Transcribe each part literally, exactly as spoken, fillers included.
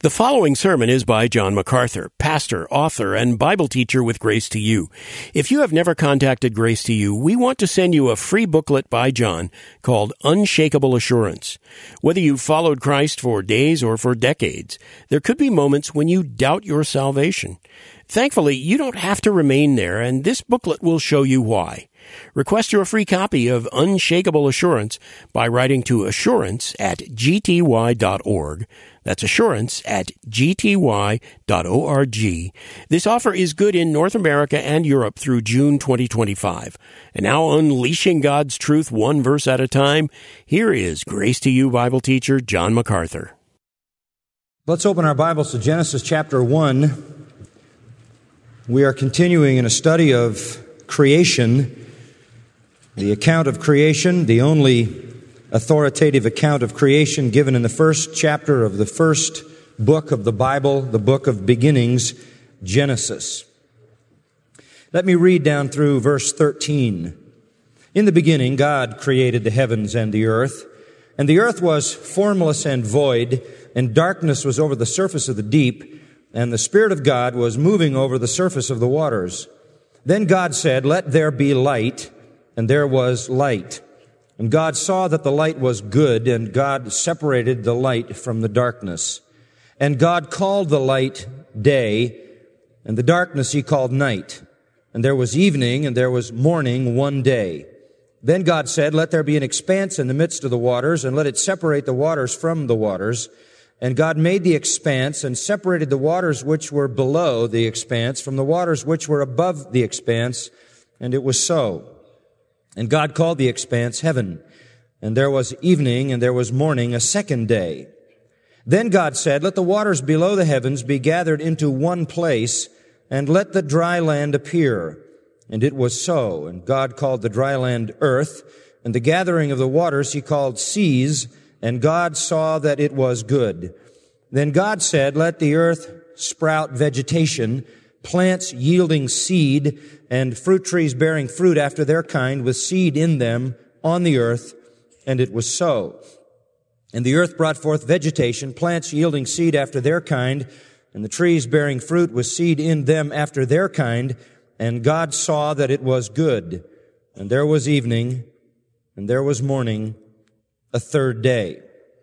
The following sermon is by John MacArthur, pastor, author, and Bible teacher with Grace to You. If you have never contacted Grace to You, we want to send you a free booklet by John called Unshakable Assurance. Whether you've followed Christ for days or for decades, there could be moments when you doubt your salvation. Thankfully, you don't have to remain there, and this booklet will show you why. Request your free copy of Unshakable Assurance by writing to assurance at g t y dot org. That's assurance at g t y dot org. This offer is good in North America and Europe through June twenty twenty-five. And now, unleashing God's truth one verse at a time, here is Grace to You Bible teacher John MacArthur. Let's open our Bibles to Genesis chapter one. We are continuing in a study of creation. The account of creation, the only authoritative account of creation given in the first chapter of the first book of the Bible, the book of beginnings, Genesis. Let me read down through verse thirteen. In the beginning, God created the heavens and the earth, and the earth was formless and void, and darkness was over the surface of the deep, and the Spirit of God was moving over the surface of the waters. Then God said, "Let there be light," and there was light. And God saw that the light was good, and God separated the light from the darkness. And God called the light day, and the darkness he called night. And there was evening, and there was morning one day. Then God said, "Let there be an expanse in the midst of the waters, and let it separate the waters from the waters." And God made the expanse, and separated the waters which were below the expanse from the waters which were above the expanse, and it was so. And God called the expanse heaven. And there was evening, and there was morning, a second day. Then God said, "Let the waters below the heavens be gathered into one place, and let the dry land appear." And it was so. And God called the dry land earth, and the gathering of the waters he called seas, and God saw that it was good. Then God said, "Let the earth sprout vegetation, plants yielding seed, and fruit trees bearing fruit after their kind, with seed in them on the earth." And it was so. And the earth brought forth vegetation, plants yielding seed after their kind, and the trees bearing fruit with seed in them after their kind. And God saw that it was good. And there was evening, and there was morning, a third day.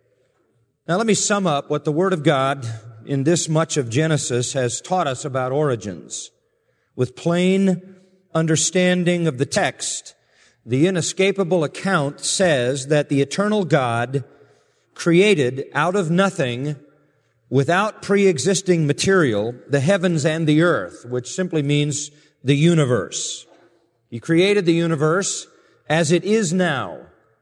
Now let me sum up what the Word of God in this much of Genesis has taught us about origins. With plain understanding of the text, the inescapable account says that the eternal God created out of nothing, without pre-existing material, the heavens and the earth, which simply means the universe. He created the universe as it is now,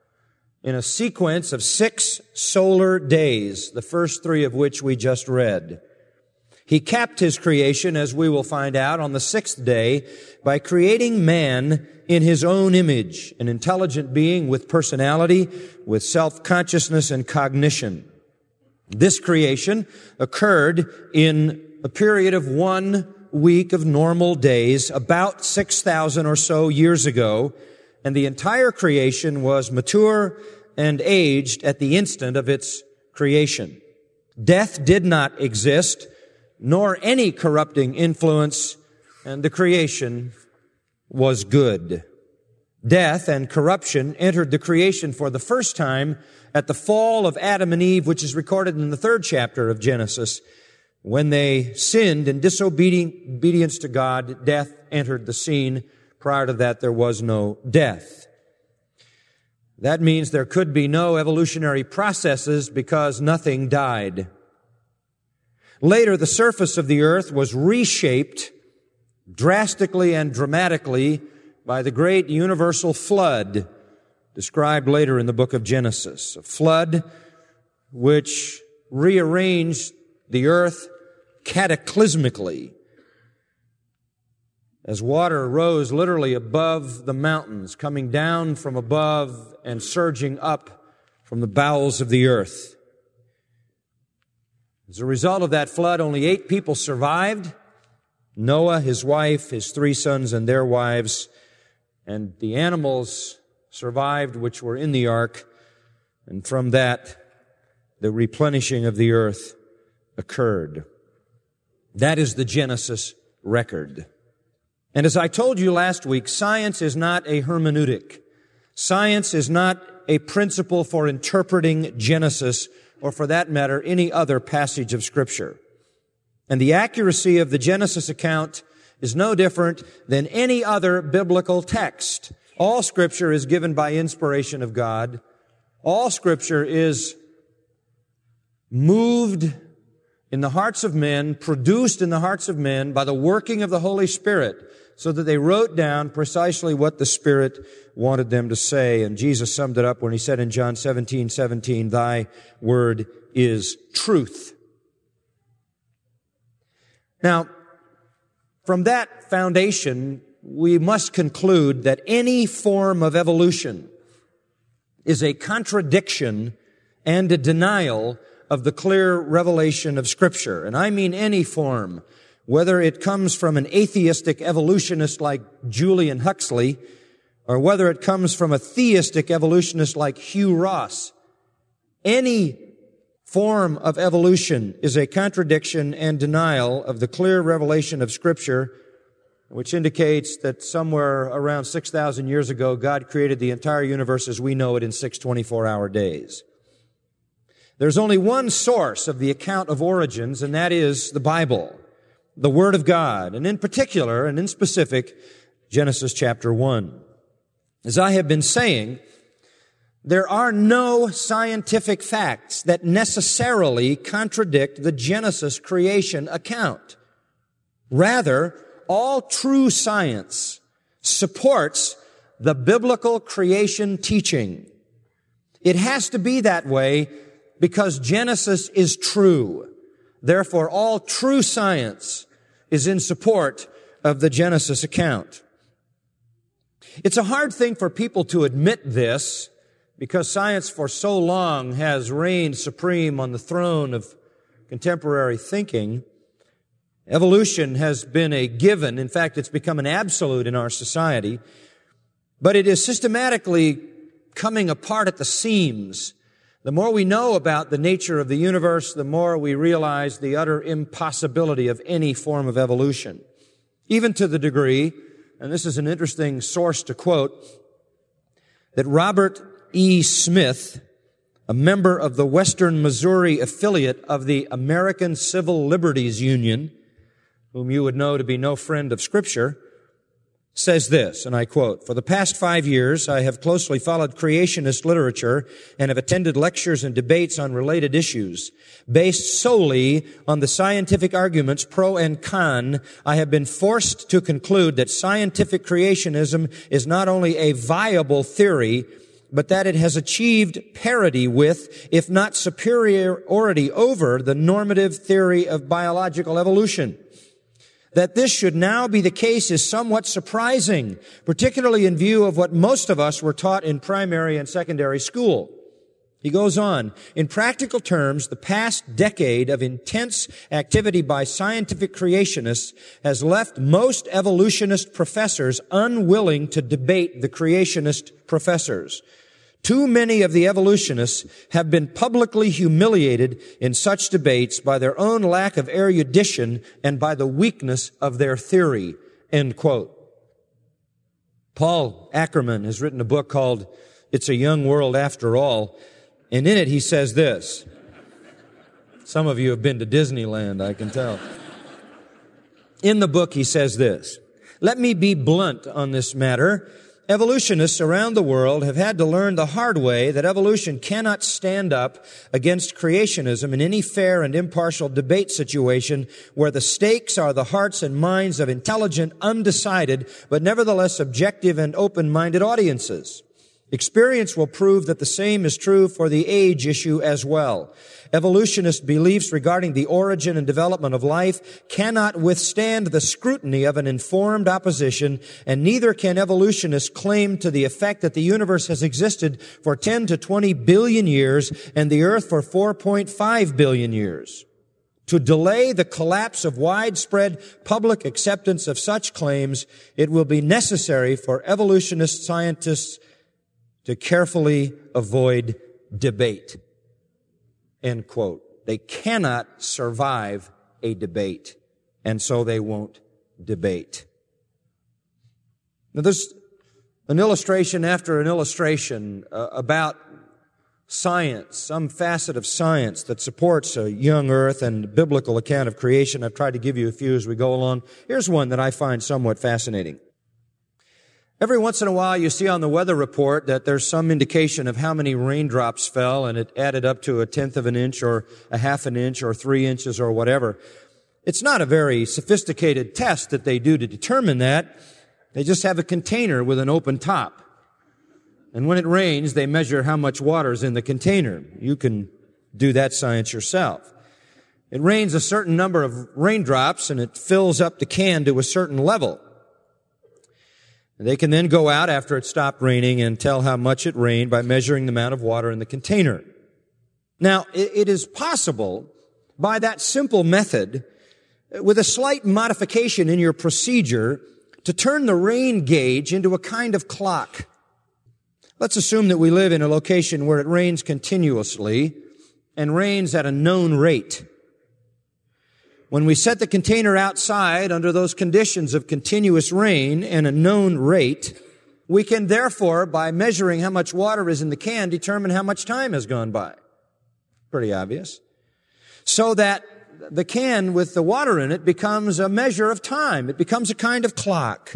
in a sequence of six solar days, the first three of which we just read. He capped his creation, as we will find out, on the sixth day by creating man in his own image, an intelligent being with personality, with self-consciousness and cognition. This creation occurred in a period of one week of normal days, about six thousand or so years ago, and the entire creation was mature and aged at the instant of its creation. Death did not exist, nor any corrupting influence, and the creation was good. Death and corruption entered the creation for the first time at the fall of Adam and Eve, which is recorded in the third chapter of Genesis. When they sinned in disobedience to God, death entered the scene. Prior to that, there was no death. That means there could be no evolutionary processes because nothing died. Later, the surface of the earth was reshaped drastically and dramatically by the great universal flood described later in the book of Genesis. A flood which rearranged the earth cataclysmically, as water rose literally above the mountains, coming down from above and surging up from the bowels of the earth. As a result of that flood, only eight people survived: Noah, his wife, his three sons, and their wives. And the animals survived which were in the ark. And from that, the replenishing of the earth occurred. That is the Genesis record. And as I told you last week, science is not a hermeneutic. Science is not a principle for interpreting Genesis, or for that matter, any other passage of Scripture. And the accuracy of the Genesis account is no different than any other biblical text. All Scripture is given by inspiration of God. All Scripture is moved in the hearts of men, produced in the hearts of men by the working of the Holy Spirit, so that they wrote down precisely what the Spirit wanted them to say. And Jesus summed it up when he said in John seventeen seventeen, "Thy word is truth." Now, from that foundation, we must conclude that any form of evolution is a contradiction and a denial of the clear revelation of Scripture. And I mean any form, whether it comes from an atheistic evolutionist like Julian Huxley, or whether it comes from a theistic evolutionist like Hugh Ross. Any form of evolution is a contradiction and denial of the clear revelation of Scripture, which indicates that somewhere around six thousand years ago, God created the entire universe as we know it in six twenty-four hour days. There's only one source of the account of origins, and that is the Bible, the Word of God, and in particular, and in specific, Genesis chapter one. As I have been saying, there are no scientific facts that necessarily contradict the Genesis creation account. Rather, all true science supports the biblical creation teaching. It has to be that way because Genesis is true. Therefore, all true science is in support of the Genesis account. It's a hard thing for people to admit this because science for so long has reigned supreme on the throne of contemporary thinking. Evolution has been a given. In fact, it's become an absolute in our society. But it is systematically coming apart at the seams. The more we know about the nature of the universe, the more we realize the utter impossibility of any form of evolution. Even to the degree, and this is an interesting source to quote, that Robert E. Smith, a member of the Western Missouri affiliate of the American Civil Liberties Union, whom you would know to be no friend of Scripture, says this, and I quote, "For the past five years, I have closely followed creationist literature and have attended lectures and debates on related issues. Based solely on the scientific arguments pro and con, I have been forced to conclude that scientific creationism is not only a viable theory, but that it has achieved parity with, if not superiority over, the normative theory of biological evolution. That this should now be the case is somewhat surprising, particularly in view of what most of us were taught in primary and secondary school." He goes on, "In practical terms, the past decade of intense activity by scientific creationists has left most evolutionist professors unwilling to debate the creationist professors. Too many of the evolutionists have been publicly humiliated in such debates by their own lack of erudition and by the weakness of their theory." End quote. Paul Ackerman has written a book called It's a Young World After All, and in it he says this. Some of you have been to Disneyland, I can tell. In the book he says this, "Let me be blunt on this matter. Evolutionists around the world have had to learn the hard way that evolution cannot stand up against creationism in any fair and impartial debate situation where the stakes are the hearts and minds of intelligent, undecided, but nevertheless objective and open-minded audiences. Experience will prove that the same is true for the age issue as well. Evolutionist beliefs regarding the origin and development of life cannot withstand the scrutiny of an informed opposition, and neither can evolutionists claim to the effect that the universe has existed for ten to twenty billion years and the earth for four point five billion years. To delay the collapse of widespread public acceptance of such claims, it will be necessary for evolutionist scientists to carefully avoid debate." End quote. They cannot survive a debate, and so they won't debate. Now, there's an illustration after an illustration uh, about science, some facet of science that supports a young earth and the biblical account of creation. I've tried to give you a few as we go along. Here's one that I find somewhat fascinating. Every once in a while you see on the weather report that there's some indication of how many raindrops fell, and it added up to a tenth of an inch or a half an inch or three inches or whatever. It's not a very sophisticated test that they do to determine that. They just have a container with an open top. And when it rains, they measure how much water is in the container. You can do that science yourself. It rains a certain number of raindrops, and it fills up the can to a certain level. They can then go out after it stopped raining and tell how much it rained by measuring the amount of water in the container. Now, it is possible by that simple method, with a slight modification in your procedure, to turn the rain gauge into a kind of clock. Let's assume that we live in a location where it rains continuously and rains at a known rate. When we set the container outside under those conditions of continuous rain and a known rate, we can therefore, by measuring how much water is in the can, determine how much time has gone by. Pretty obvious. So that the can with the water in it becomes a measure of time. It becomes a kind of clock.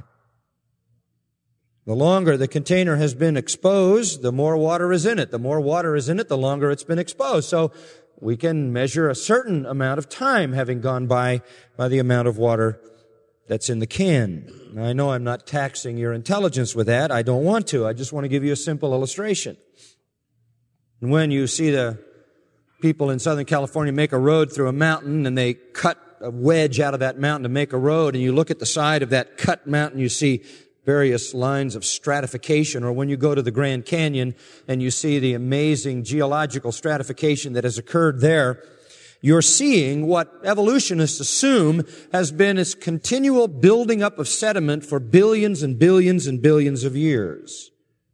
The longer the container has been exposed, the more water is in it. The more water is in it, the longer it's been exposed. So we can measure a certain amount of time having gone by by the amount of water that's in the can. Now, I know I'm not taxing your intelligence with that. I don't want to. I just want to give you a simple illustration. And when you see the people in Southern California make a road through a mountain, and they cut a wedge out of that mountain to make a road, and you look at the side of that cut mountain, you see various lines of stratification. Or when you go to the Grand Canyon and you see the amazing geological stratification that has occurred there, you're seeing what evolutionists assume has been its continual building up of sediment for billions and billions and billions of years.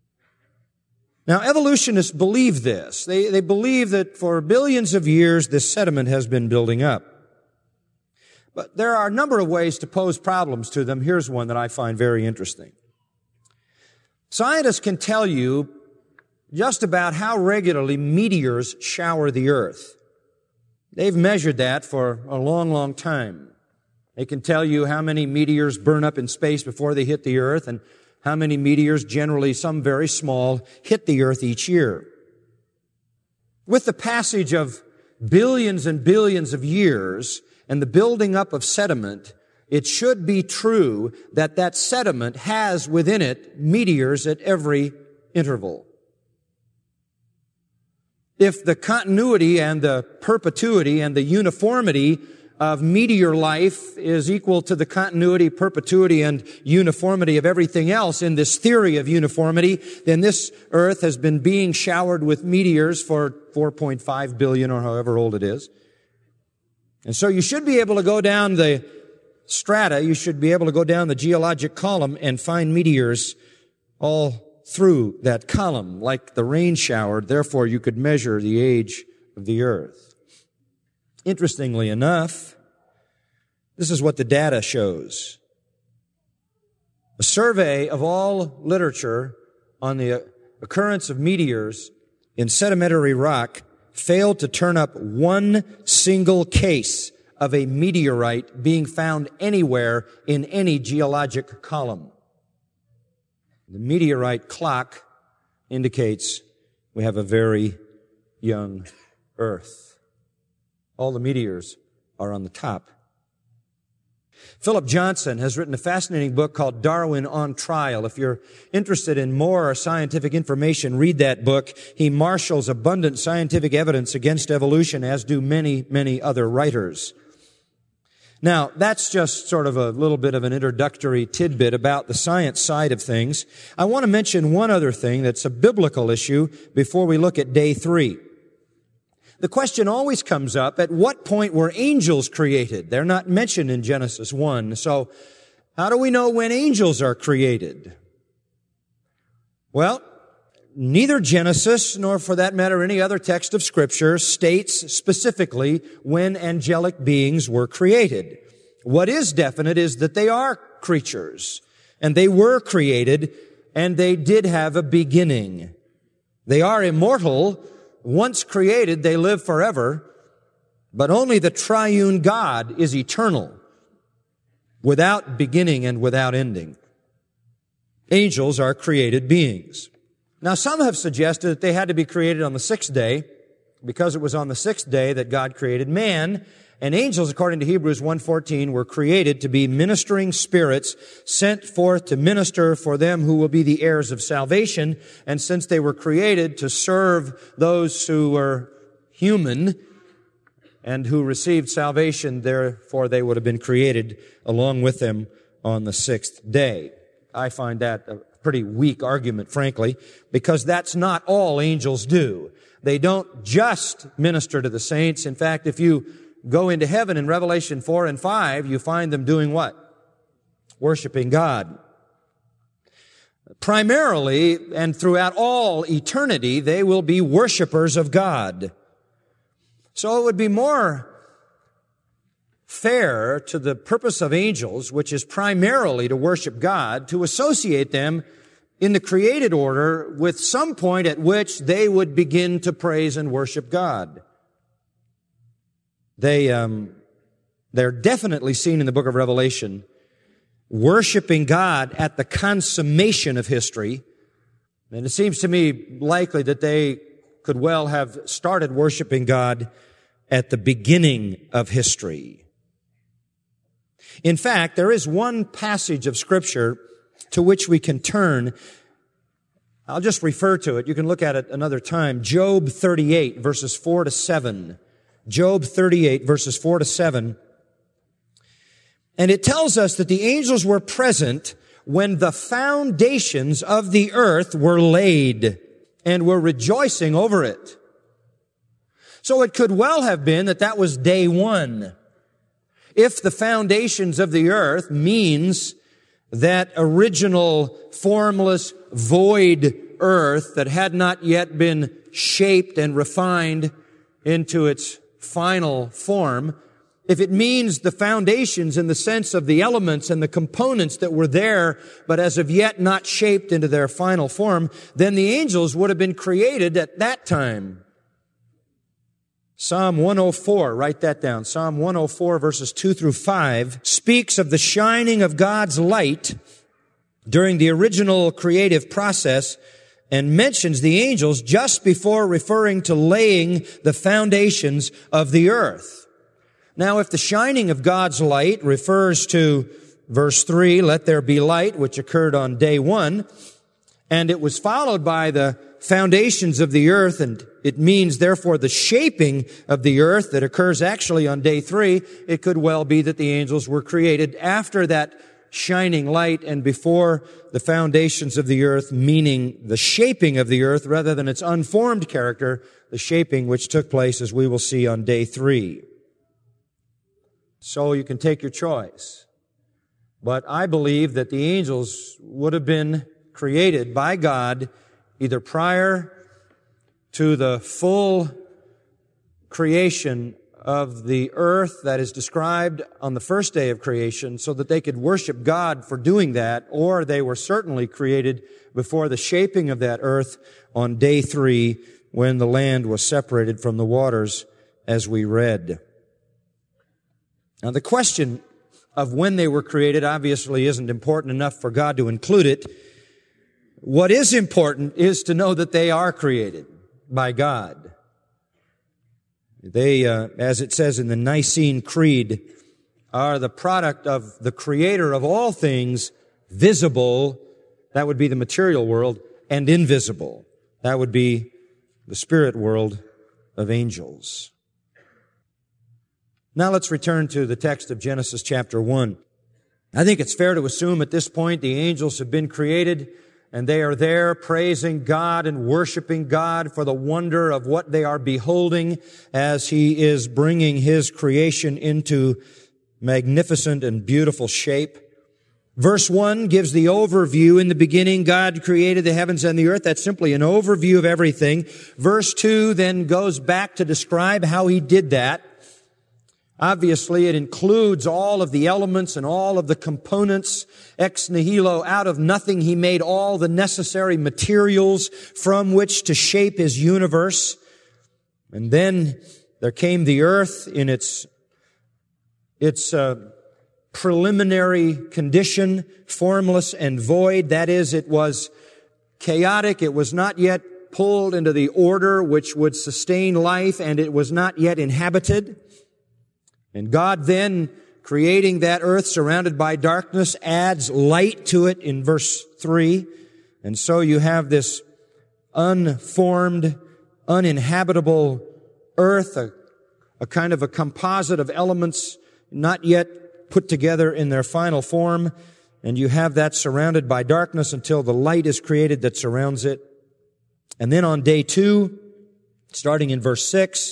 Now, evolutionists believe this. They, they believe that for billions of years this sediment has been building up. But there are a number of ways to pose problems to them. Here's one that I find very interesting. Scientists can tell you just about how regularly meteors shower the earth. They've measured that for a long, long time. They can tell you how many meteors burn up in space before they hit the earth, and how many meteors, generally some very small, hit the earth each year. With the passage of billions and billions of years and the building up of sediment, it should be true that that sediment has within it meteors at every interval. If the continuity and the perpetuity and the uniformity of meteor life is equal to the continuity, perpetuity, and uniformity of everything else in this theory of uniformity, then this earth has been being showered with meteors for four point five billion or however old it is. And so you should be able to go down the strata, you should be able to go down the geologic column and find meteors all through that column, like the rain shower. Therefore, you could measure the age of the earth. Interestingly enough, this is what the data shows. A survey of all literature on the occurrence of meteors in sedimentary rock failed to turn up one single case of a meteorite being found anywhere in any geologic column. The meteorite clock indicates we have a very young earth. All the meteors are on the top. Philip Johnson has written a fascinating book called Darwin on Trial. If you're interested in more scientific information, read that book. He marshals abundant scientific evidence against evolution, as do many, many other writers. Now, that's just sort of a little bit of an introductory tidbit about the science side of things. I want to mention one other thing that's a biblical issue before we look at day three. The question always comes up, at what point were angels created? They're not mentioned in Genesis one. So how do we know when angels are created? Well, neither Genesis, nor for that matter any other text of Scripture, states specifically when angelic beings were created. What is definite is that they are creatures, and they were created, and they did have a beginning. They are immortal. Once created, they live forever, but only the triune God is eternal, without beginning and without ending. Angels are created beings. Now, some have suggested that they had to be created on the sixth day, because it was on the sixth day that God created man, and angels, according to Hebrews one fourteen, were created to be ministering spirits sent forth to minister for them who will be the heirs of salvation. And since they were created to serve those who were human and who received salvation, therefore they would have been created along with them on the sixth day. I find that a pretty weak argument, frankly, because that's not all angels do. They don't just minister to the saints. In fact, if you go into heaven in Revelation four and five, you find them doing what? Worshiping God. Primarily, and throughout all eternity, they will be worshipers of God. So it would be more fair to the purpose of angels, which is primarily to worship God, to associate them in the created order with some point at which they would begin to praise and worship God. They, um, they're definitely seen in the book of Revelation worshiping God at the consummation of history. And it seems to me likely that they could well have started worshiping God at the beginning of history. In fact, there is one passage of Scripture to which we can turn. I'll just refer to it. You can look at it another time. Job thirty-eight, verses four to seven. Job thirty-eight, verses four to seven. And it tells us that the angels were present when the foundations of the earth were laid and were rejoicing over it. So it could well have been that that was day one. If the foundations of the earth means that original formless void earth that had not yet been shaped and refined into its final form, if it means the foundations in the sense of the elements and the components that were there, but as of yet not shaped into their final form, then the angels would have been created at that time. Psalm one oh four, write that down. Psalm one oh four, verses two through five, speaks of the shining of God's light during the original creative process and mentions the angels just before referring to laying the foundations of the earth. Now, if the shining of God's light refers to verse three, let there be light, which occurred on day one, and it was followed by the foundations of the earth, and it means, therefore, the shaping of the earth that occurs actually on day three, it could well be that the angels were created after that shining light and before the foundations of the earth, meaning the shaping of the earth rather than its unformed character, the shaping which took place, as we will see, on day three. So you can take your choice. But I believe that the angels would have been created by God either prior to the full creation of the earth that is described on the first day of creation so that they could worship God for doing that, or they were certainly created before the shaping of that earth on day three when the land was separated from the waters, as we read. Now, the question of when they were created obviously isn't important enough for God to include it. What is important is to know that they are created by God. They, uh, as it says in the Nicene Creed, are the product of the Creator of all things, visible, that would be the material world, and invisible, that would be the spirit world of angels. Now let's return to the text of Genesis chapter one. I think it's fair to assume at this point the angels have been created, and they are there praising God and worshiping God for the wonder of what they are beholding as He is bringing His creation into magnificent and beautiful shape. Verse one gives the overview. In the beginning, God created the heavens and the earth. That's simply an overview of everything. Verse two then goes back to describe how He did that. Obviously, it includes all of the elements and all of the components. Ex nihilo, out of nothing, He made all the necessary materials from which to shape His universe. And then there came the earth in its, its, uh, preliminary condition, formless and void. That is, it was chaotic. It was not yet pulled into the order which would sustain life, and it was not yet inhabited. And God then, creating that earth surrounded by darkness, adds light to it in verse three. And so you have this unformed, uninhabitable earth, a, a kind of a composite of elements not yet put together in their final form. And you have that surrounded by darkness until the light is created that surrounds it. And then on day two, starting in verse six,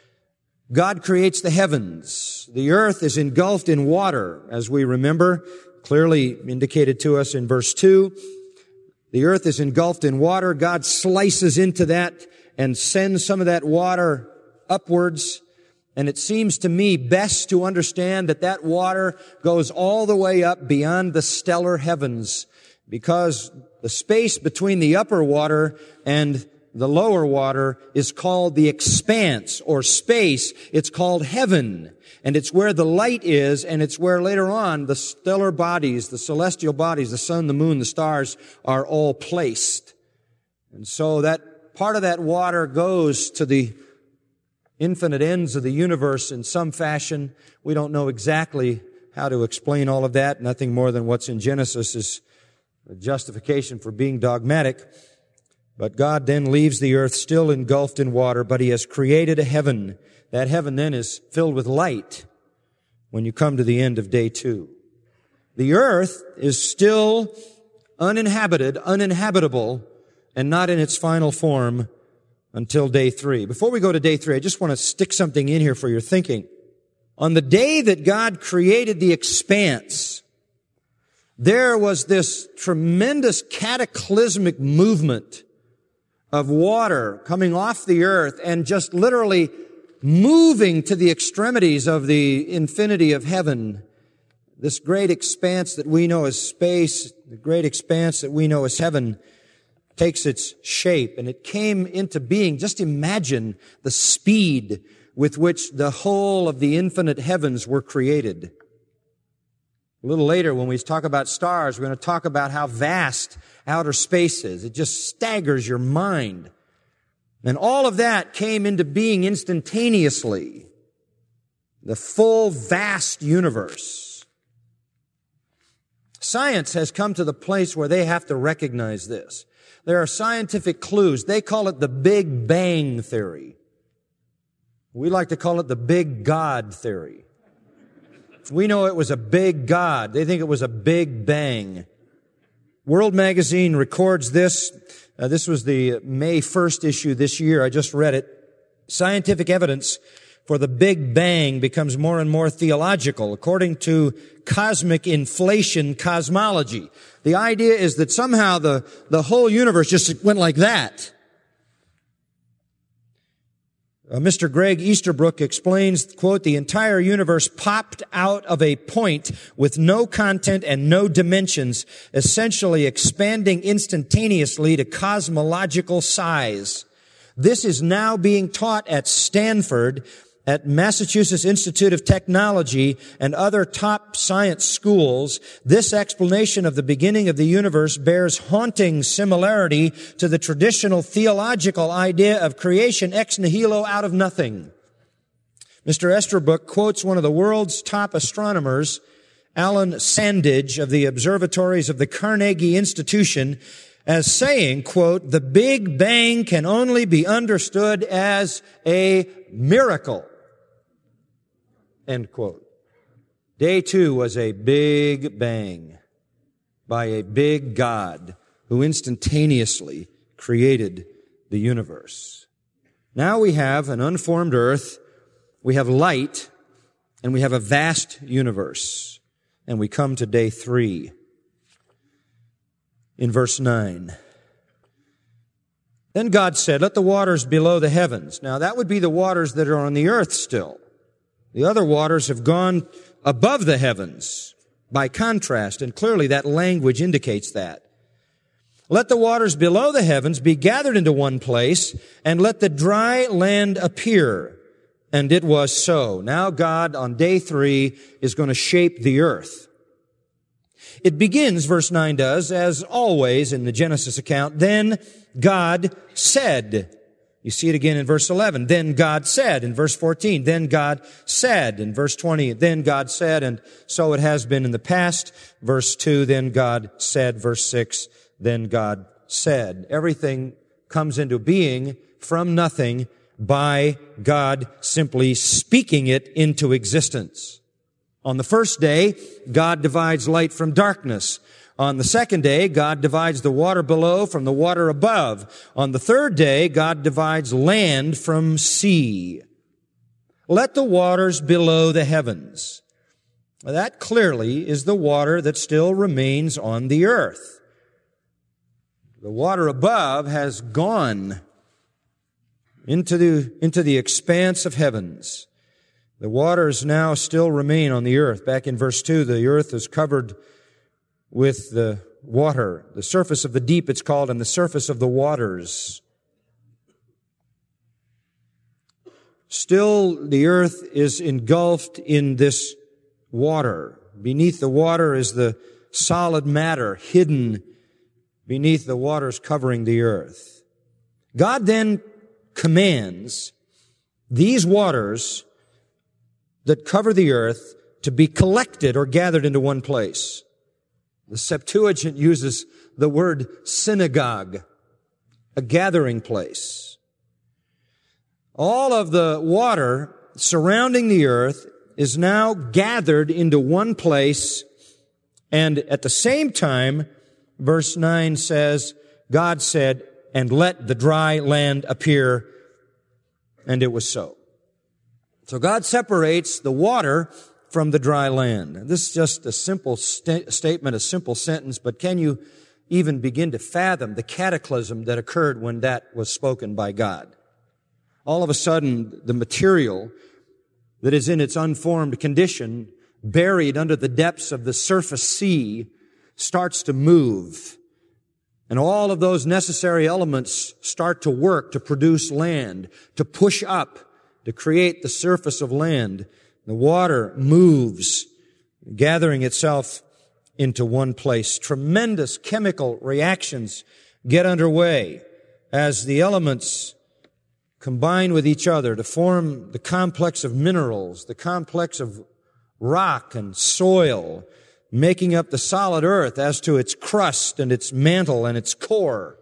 God creates the heavens. The earth is engulfed in water, as we remember, clearly indicated to us in verse two. The earth is engulfed in water. God slices into that and sends some of that water upwards. And it seems to me best to understand that that water goes all the way up beyond the stellar heavens, because the space between the upper water and the lower water is called the expanse or space. It's called heaven. And it's where the light is, and it's where later on the stellar bodies, the celestial bodies, the sun, the moon, the stars are all placed. And so that part of that water goes to the infinite ends of the universe in some fashion. We don't know exactly how to explain all of that. Nothing more than what's in Genesis is a justification for being dogmatic. But God then leaves the earth still engulfed in water, but He has created a heaven. That heaven then is filled with light when you come to the end of day two. The earth is still uninhabited, uninhabitable, and not in its final form until day three. Before we go to day three, I just want to stick something in here for your thinking. On the day that God created the expanse, there was this tremendous cataclysmic movement of water coming off the earth and just literally moving to the extremities of the infinity of heaven. This great expanse that we know as space, the great expanse that we know as heaven, takes its shape, and it came into being. Just imagine the speed with which the whole of the infinite heavens were created. A little later, when we talk about stars, we're going to talk about how vast outer space is. It just staggers your mind. And all of that came into being instantaneously. The full, vast universe. Science has come to the place where they have to recognize this. There are scientific clues. They call it the Big Bang theory. We like to call it the Big God theory. We know it was a big God. They think it was a big bang. World Magazine records this. Uh, this was the May first issue this year. I just read it. Scientific evidence for the Big Bang becomes more and more theological, according to cosmic inflation cosmology. The idea is that somehow the, the whole universe just went like that. Uh, Mister Greg Easterbrook explains, quote, the entire universe popped out of a point with no content and no dimensions, essentially expanding instantaneously to cosmological size. This is now being taught at Stanford, at Massachusetts Institute of Technology, and other top science schools. This explanation of the beginning of the universe bears haunting similarity to the traditional theological idea of creation ex nihilo, out of nothing. Mister Easterbrook quotes one of the world's top astronomers, Alan Sandage of the observatories of the Carnegie Institution, as saying, quote, the Big Bang can only be understood as a miracle. End quote. Day two was a big bang by a big God who instantaneously created the universe. Now we have an unformed earth, we have light, and we have a vast universe. And we come to day three. in verse nine. Then God said, let the waters below the heavens. Now that would be the waters that are on the earth still. The other waters have gone above the heavens by contrast, and clearly that language indicates that. Let the waters below the heavens be gathered into one place, and let the dry land appear. And it was so. Now God, on day three, is going to shape the earth. It begins, verse nine does, as always in the Genesis account, then God said. You see it again in verse eleven. Then God said. In verse fourteen, then God said. In verse twenty, then God said. And so it has been in the past. Verse two, then God said. Verse six, then God said. Everything comes into being from nothing by God simply speaking it into existence. On the first day, God divides light from darkness. On the second day, God divides the water below from the water above. On the third day, God divides land from sea. Let the waters below the heavens. That clearly is the water that still remains on the earth. The water above has gone into the, into the expanse of heavens. The waters now still remain on the earth. Back in verse two, the earth is covered with the water. The surface of the deep, it's called, and the surface of the waters. Still, the earth is engulfed in this water. Beneath the water is the solid matter hidden beneath the waters covering the earth. God then commands these waters that cover the earth to be collected or gathered into one place. The Septuagint uses the word synagogue, a gathering place. All of the water surrounding the earth is now gathered into one place, and at the same time, verse nine says, God said, and let the dry land appear, and it was so. So God separates the water from the dry land. This is just a simple st- statement, a simple sentence, but can you even begin to fathom the cataclysm that occurred when that was spoken by God? All of a sudden, the material that is in its unformed condition, buried under the depths of the surface sea, starts to move. And all of those necessary elements start to work to produce land, to push up, to create the surface of land. The water moves, gathering itself into one place. Tremendous chemical reactions get underway as the elements combine with each other to form the complex of minerals, the complex of rock and soil, making up the solid earth as to its crust and its mantle and its core.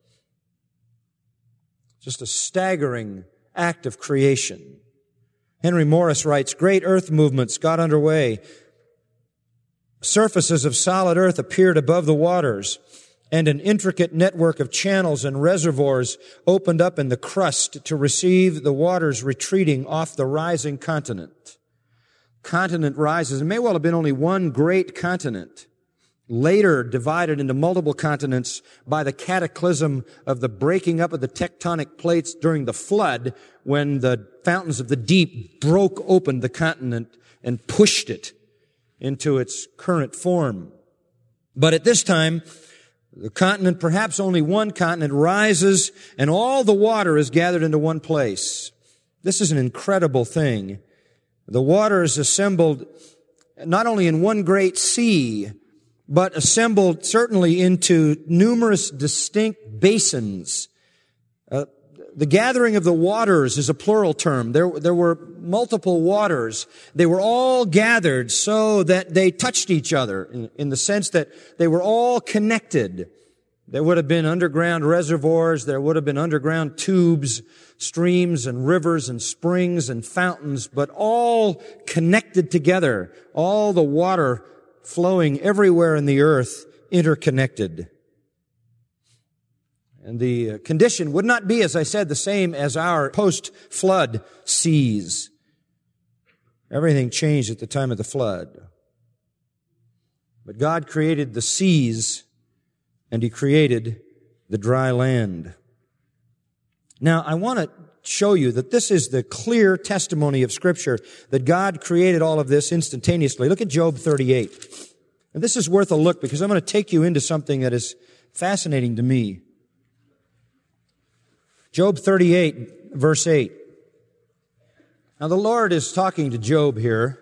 Just a staggering act of creation. Henry Morris writes, great earth movements got underway. Surfaces of solid earth appeared above the waters, and an intricate network of channels and reservoirs opened up in the crust to receive the waters retreating off the rising continent. Continent rises. It may well have been only one great continent, later divided into multiple continents by the cataclysm of the breaking up of the tectonic plates during the flood, when the fountains of the deep broke open the continent and pushed it into its current form. But at this time, the continent, perhaps only one continent, rises and all the water is gathered into one place. This is an incredible thing. The water is assembled not only in one great sea, but assembled certainly into numerous distinct basins. Uh, the gathering of the waters is a plural term. There, there were multiple waters. They were all gathered so that they touched each other in, in the sense that they were all connected. There would have been underground reservoirs. There would have been underground tubes, streams and rivers and springs and fountains, but all connected together. All the water flowing everywhere in the earth, interconnected. And the condition would not be, as I said, the same as our post-flood seas. Everything changed at the time of the flood. But God created the seas and He created the dry land. Now, I want to show you that this is the clear testimony of Scripture that God created all of this instantaneously. Look at Job thirty-eight. And this is worth a look because I'm going to take you into something that is fascinating to me. Job thirty-eight, verse eight. Now, the Lord is talking to Job here.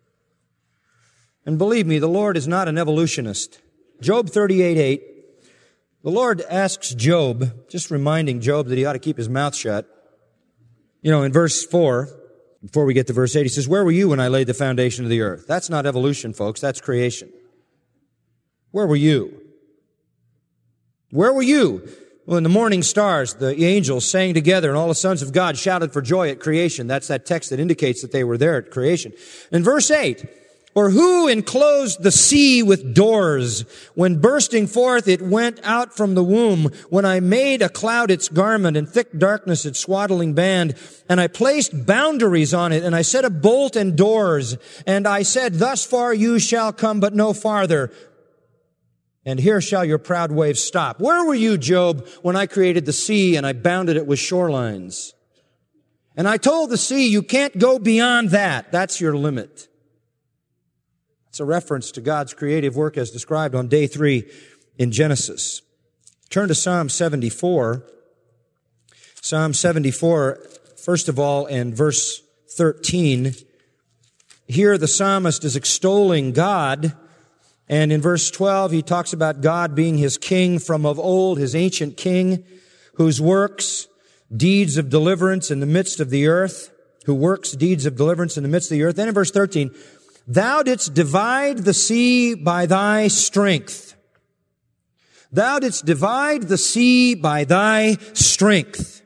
And believe me, the Lord is not an evolutionist. Job thirty-eight, eight. The Lord asks Job, just reminding Job that he ought to keep his mouth shut. You know, in verse four, before we get to verse eight, he says, "Where were you when I laid the foundation of the earth?" That's not evolution, folks. That's creation. Where were you? Where were you when the morning stars, the angels sang together, and all the sons of God shouted for joy at creation? That's that text that indicates that they were there at creation. In verse eight, "Or who enclosed the sea with doors? When bursting forth it went out from the womb. When I made a cloud its garment and thick darkness its swaddling band. And I placed boundaries on it, and I set a bolt and doors. And I said, thus far you shall come, but no farther. And here shall your proud waves stop." Where were you, Job, when I created the sea and I bounded it with shorelines? And I told the sea, you can't go beyond that. That's your limit. It's a reference to God's creative work as described on day three in Genesis. Turn to Psalm seventy-four. Psalm seventy-four, first of all, in verse thirteen. Here the psalmist is extolling God. And in verse twelve, he talks about God being his king from of old, his ancient king, whose works, deeds of deliverance in the midst of the earth, who works deeds of deliverance in the midst of the earth. Then in verse thirteen, "Thou didst divide the sea by thy strength." Thou didst divide the sea by thy strength.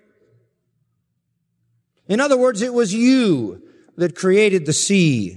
In other words, it was you that created the sea.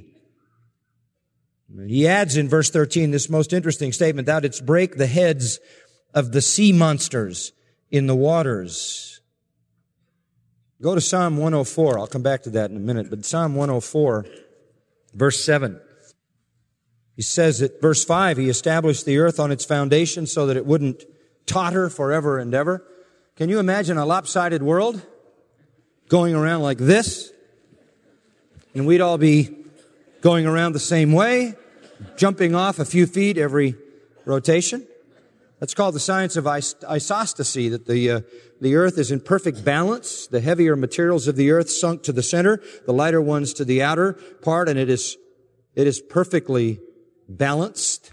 He adds in verse thirteen this most interesting statement, "Thou didst break the heads of the sea monsters in the waters." Go to Psalm one oh four. I'll come back to that in a minute. But Psalm one oh four, verse seven. He says that, verse five, He established the earth on its foundation so that it wouldn't totter forever and ever. Can you imagine a lopsided world going around like this? And we'd all be going around the same way, jumping off a few feet every rotation. That's called the science of is- isostasy, that the uh, the earth is in perfect balance. The heavier materials of the earth sunk to the center, the lighter ones to the outer part, and it is it is perfectly balanced.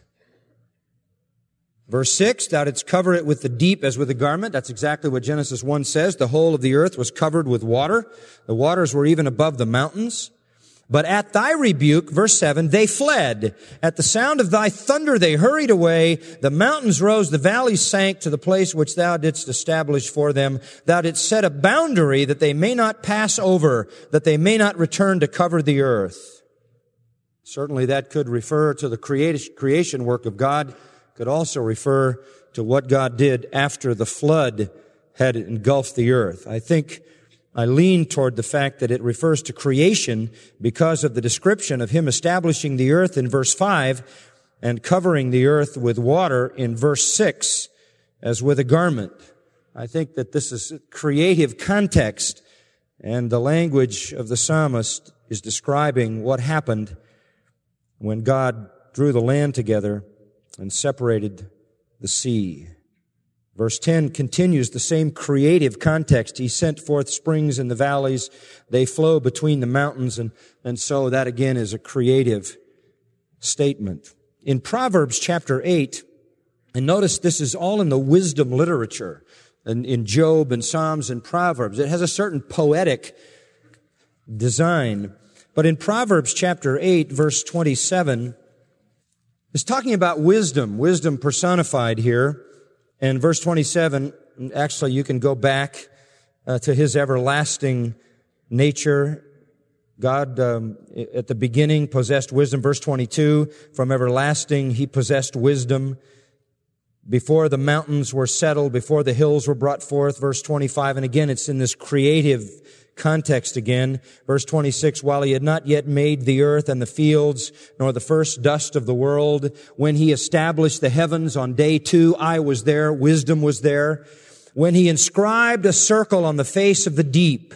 Verse six, "Thou didst cover it with the deep as with a garment." That's exactly what Genesis one says. The whole of the earth was covered with water. The waters were even above the mountains. "But at thy rebuke," verse seven, "they fled. At the sound of thy thunder they hurried away. The mountains rose, the valleys sank to the place which thou didst establish for them. Thou didst set a boundary that they may not pass over, that they may not return to cover the earth." Certainly that could refer to the creation work of God. Could also refer to what God did after the flood had engulfed the earth. I think I lean toward the fact that it refers to creation because of the description of Him establishing the earth in verse five and covering the earth with water in verse six as with a garment. I think that this is creative context, and the language of the psalmist is describing what happened when God drew the land together and separated the sea. Verse ten continues the same creative context. He sent forth springs in the valleys. They flow between the mountains. And, and so that again is a creative statement. In Proverbs chapter eight, and notice this is all in the wisdom literature, in, in Job and Psalms and Proverbs. It has a certain poetic design. But in Proverbs chapter eight, verse twenty-seven, it's talking about wisdom, wisdom personified here. And verse twenty-seven, actually you can go back uh, to His everlasting nature. God, um, at the beginning, possessed wisdom. Verse twenty-two, from everlasting He possessed wisdom. Before the mountains were settled, before the hills were brought forth. Verse twenty-five, and again it's in this creative context again. Verse twenty-six, while he had not yet made the earth and the fields, nor the first dust of the world, when he established the heavens on day two, I was there, wisdom was there. When he inscribed a circle on the face of the deep,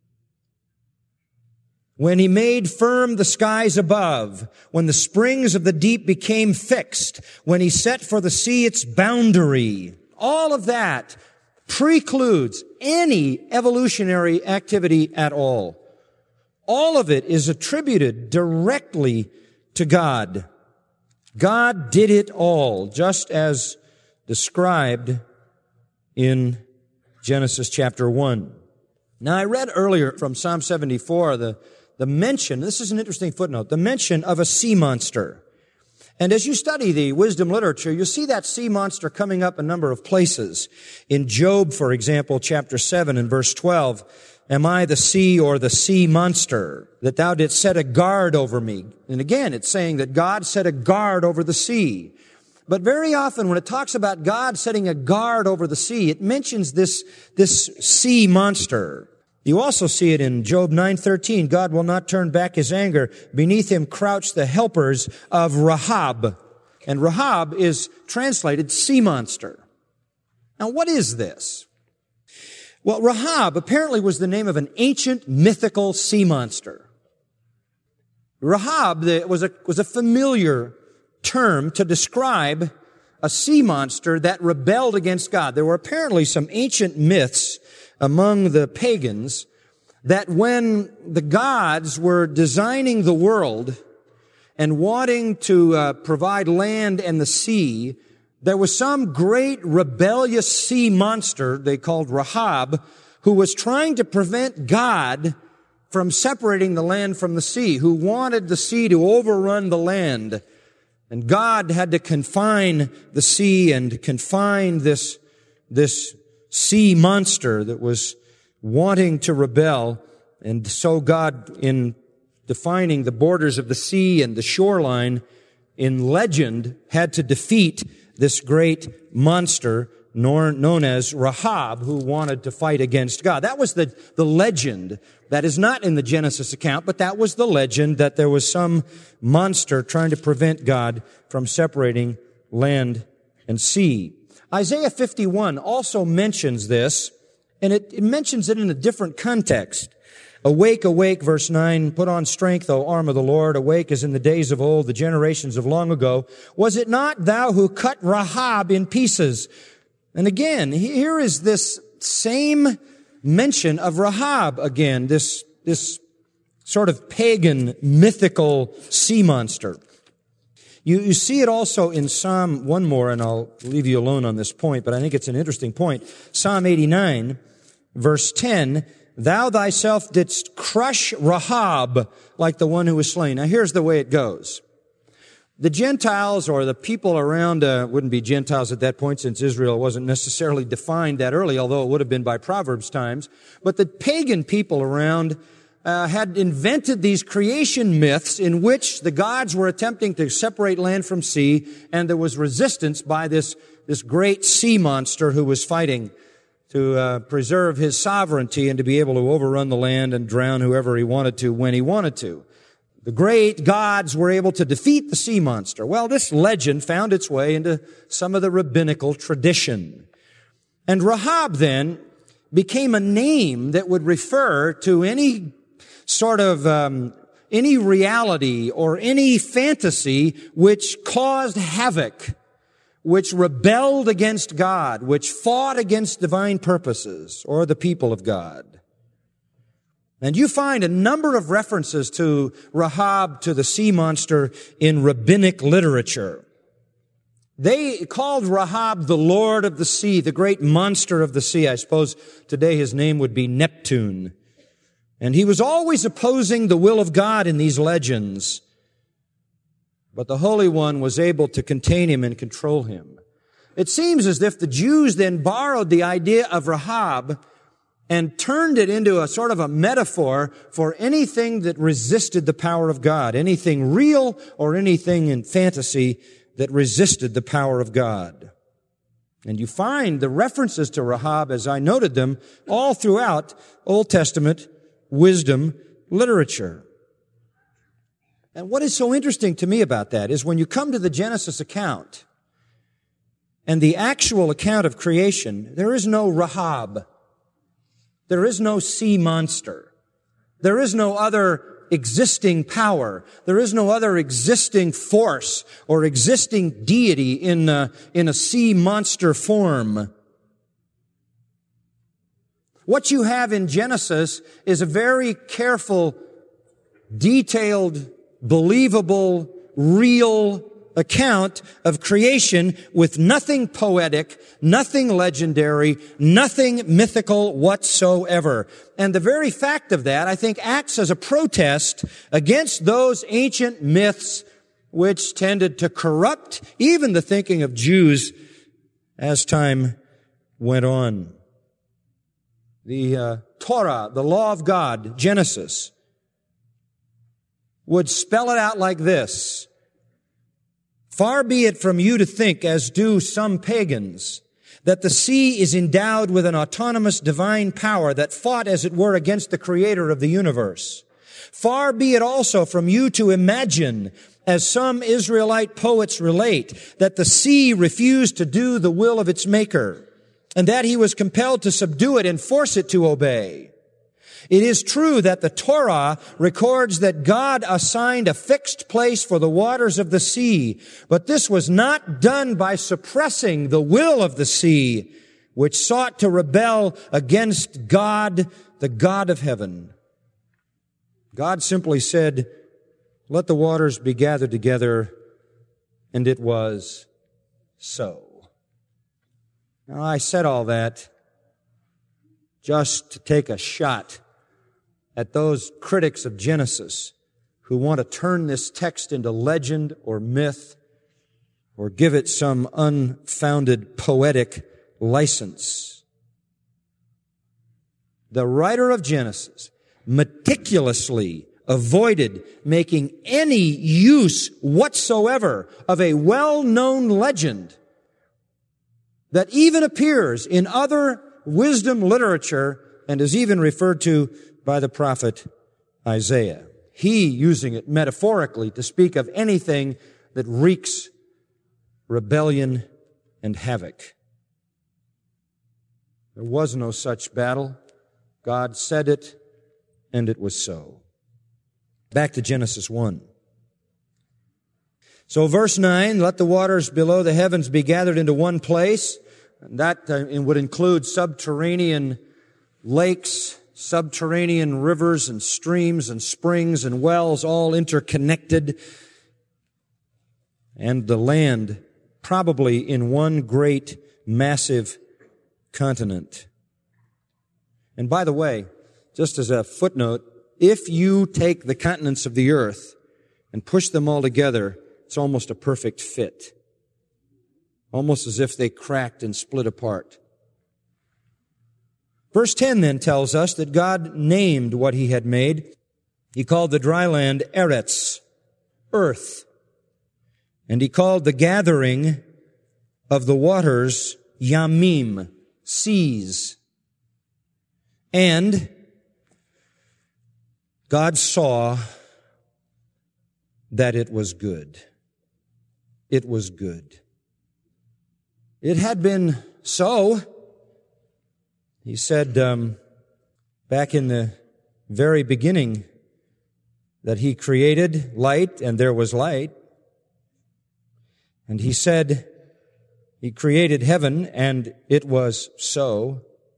when he made firm the skies above, when the springs of the deep became fixed, when he set for the sea its boundary, all of that precludes any evolutionary activity at all. All of it is attributed directly to God. God did it all, just as described in Genesis chapter one. Now, I read earlier from Psalm seventy-four the, the mention, this is an interesting footnote, the mention of a sea monster. And as you study the wisdom literature, you'll see that sea monster coming up a number of places. In Job, for example, chapter seven and verse twelve, am I the sea or the sea monster, that thou didst set a guard over me? And again, it's saying that God set a guard over the sea. But very often when it talks about God setting a guard over the sea, it mentions this, this sea monster. You also see it in Job nine thirteen. God will not turn back his anger. Beneath him crouch the helpers of Rahab. And Rahab is translated sea monster. Now, what is this? Well, Rahab apparently was the name of an ancient mythical sea monster. Rahab was a, was a familiar term to describe a sea monster that rebelled against God. There were apparently some ancient myths among the pagans that when the gods were designing the world and wanting to uh, provide land and the sea, there was some great rebellious sea monster they called Rahab who was trying to prevent God from separating the land from the sea, who wanted the sea to overrun the land. And God had to confine the sea and confine this, this sea monster that was wanting to rebel. And so God, in defining the borders of the sea and the shoreline in legend, had to defeat this great monster known as Rahab, who wanted to fight against God. That was the, the legend. That is not in the Genesis account, but that was the legend that there was some monster trying to prevent God from separating land and sea. Isaiah fifty-one also mentions this, and it, it mentions it in a different context. Awake, awake, verse nine, put on strength, O arm of the Lord. Awake as in the days of old, the generations of long ago. Was it not thou who cut Rahab in pieces? And again, here is this same mention of Rahab again, this, this sort of pagan, mythical sea monster. You, you see it also in Psalm, one more, and I'll leave you alone on this point, but I think it's an interesting point. Psalm eighty-nine, verse ten, thou thyself didst crush Rahab like the one who was slain. Now here's the way it goes. The Gentiles, or the people around, uh, wouldn't be Gentiles at that point since Israel wasn't necessarily defined that early, although it would have been by Proverbs times. But the pagan people around uh, had invented these creation myths in which the gods were attempting to separate land from sea, and there was resistance by this, this great sea monster who was fighting to uh, preserve his sovereignty and to be able to overrun the land and drown whoever he wanted to when he wanted to. The great gods were able to defeat the sea monster. Well, this legend found its way into some of the rabbinical tradition. And Rahab then became a name that would refer to any sort of, um, any reality or any fantasy which caused havoc, which rebelled against God, which fought against divine purposes or the people of God. And you find a number of references to Rahab, to the sea monster, in rabbinic literature. They called Rahab the Lord of the Sea, the great monster of the sea. I suppose today his name would be Neptune. And he was always opposing the will of God in these legends. But the Holy One was able to contain him and control him. It seems as if the Jews then borrowed the idea of Rahab and turned it into a sort of a metaphor for anything that resisted the power of God, anything real or anything in fantasy that resisted the power of God. And you find the references to Rahab, as I noted them, all throughout Old Testament wisdom literature. And what is so interesting to me about that is when you come to the Genesis account and the actual account of creation, there is no Rahab. There is no sea monster. There is no other existing power. There is no other existing force or existing deity in a, in a sea monster form. What you have in Genesis is a very careful, detailed, believable, real account of creation with nothing poetic, nothing legendary, nothing mythical whatsoever. And the very fact of that, I think, acts as a protest against those ancient myths which tended to corrupt even the thinking of Jews as time went on. The uh, Torah, the law of God, Genesis, would spell it out like this. Far be it from you to think, as do some pagans, that the sea is endowed with an autonomous divine power that fought, as it were, against the creator of the universe. Far be it also from you to imagine, as some Israelite poets relate, that the sea refused to do the will of its maker, and that he was compelled to subdue it and force it to obey. It is true that the Torah records that God assigned a fixed place for the waters of the sea, but this was not done by suppressing the will of the sea, which sought to rebel against God, the God of heaven. God simply said, "Let the waters be gathered together," and it was so. Now, I said all that just to take a shot at those critics of Genesis who want to turn this text into legend or myth or give it some unfounded poetic license. The writer of Genesis meticulously avoided making any use whatsoever of a well-known legend that even appears in other wisdom literature and is even referred to by the prophet Isaiah. He using it metaphorically to speak of anything that wreaks rebellion and havoc. There was no such battle. God said it, and it was so. Back to Genesis one. So verse nine, let the waters below the heavens be gathered into one place. And that uh, would include subterranean lakes, subterranean rivers and streams and springs and wells, all interconnected. And the land probably in one great, massive continent. And by the way, just as a footnote, if you take the continents of the earth and push them all together, it's almost a perfect fit. Almost as if they cracked and split apart. Verse ten then tells us that God named what He had made. He called the dry land Eretz, earth. And He called the gathering of the waters Yamim, seas. And God saw that it was good. It was good. It had been so. He said um, back in the very beginning that He created light, and there was light. And He said He created heaven, and it was so.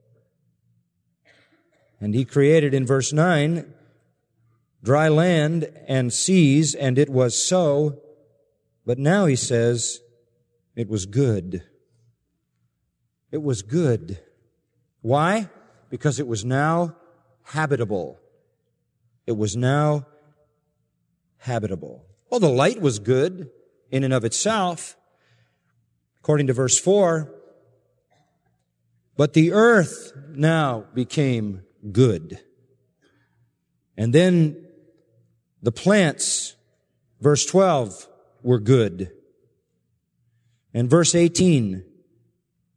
And He created, in verse nine, dry land and seas, and it was so. But now He says, it was good. It was good. Why? Because it was now habitable. It was now habitable. Well, the light was good in and of itself, according to verse four. But the earth now became good. And then the plants, verse twelve, were good. And verse eighteen,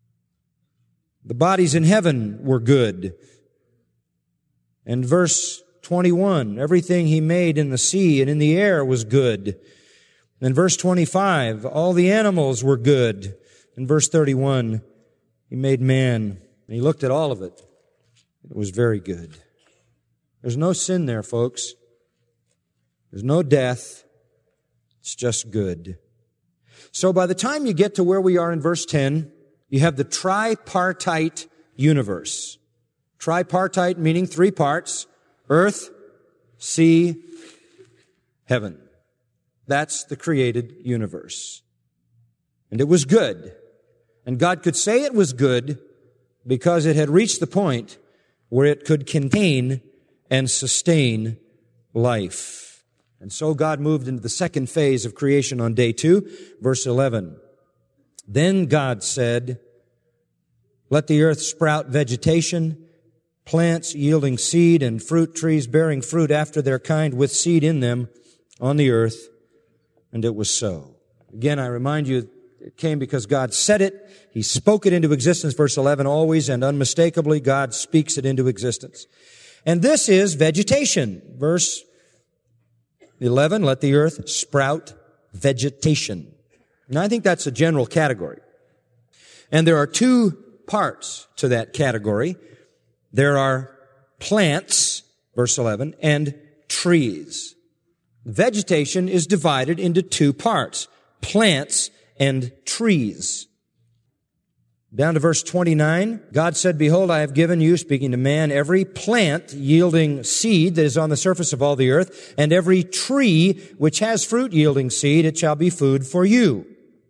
the bodies in heaven were good. And verse twenty-one, everything he made in the sea and in the air was good. In verse twenty-five, all the animals were good. In verse thirty-one, he made man, and he looked at all of it. It was very good. There's no sin there, folks. There's no death. It's just good. So by the time you get to where we are in verse ten, you have the tripartite universe. Tripartite meaning three parts: earth, sea, heaven. That's the created universe. And it was good. And God could say it was good because it had reached the point where it could contain and sustain life. And so God moved into the second phase of creation on day two, verse eleven. Then God said, "Let the earth sprout vegetation, plants yielding seed, and fruit trees bearing fruit after their kind with seed in them on the earth." And it was so. Again, I remind you, it came because God said it. He spoke it into existence, verse eleven, always and unmistakably, God speaks it into existence. And this is vegetation. Verse eleven, let the earth sprout vegetation. Now, I think that's a general category. And there are two parts to that category. There are plants, verse eleven, and trees. Vegetation is divided into two parts: plants and trees. Down to verse twenty-nine, God said, "Behold, I have given you," speaking to man, "every plant yielding seed that is on the surface of all the earth, and every tree which has fruit yielding seed, it shall be food for you